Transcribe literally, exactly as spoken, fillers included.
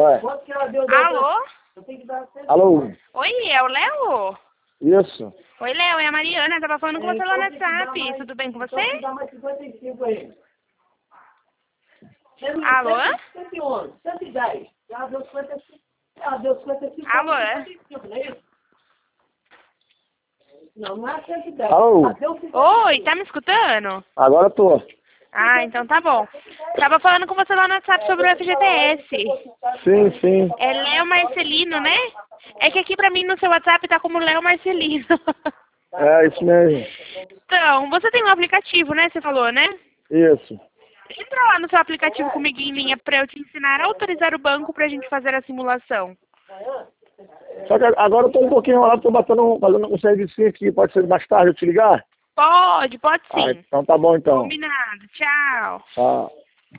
Ué. Alô? Alô? Oi, é o Léo? Isso. Oi, Léo, é a Mariana, tava falando com você lá no WhatsApp. Tudo bem com você? Alô? Alô? Alô? Oi, tá me escutando? Agora eu tô. Ah, então tá bom. Tava falando com você lá no WhatsApp sobre o F G T S. Sim, sim. É Léo Marcelino, né? É que aqui pra mim no seu WhatsApp tá como Léo Marcelino. É, isso mesmo. Então, você tem um aplicativo, né? Você falou, né? Isso. Entra lá no seu aplicativo comigo em linha pra eu te ensinar a autorizar o banco pra gente fazer a simulação. Só que agora eu tô um pouquinho enrolado, tô batendo, fazendo um serviço aqui. Pode ser mais tarde eu te ligar? Pode, pode Ah, sim. então tá bom então. Combinado. Tchau. Tá.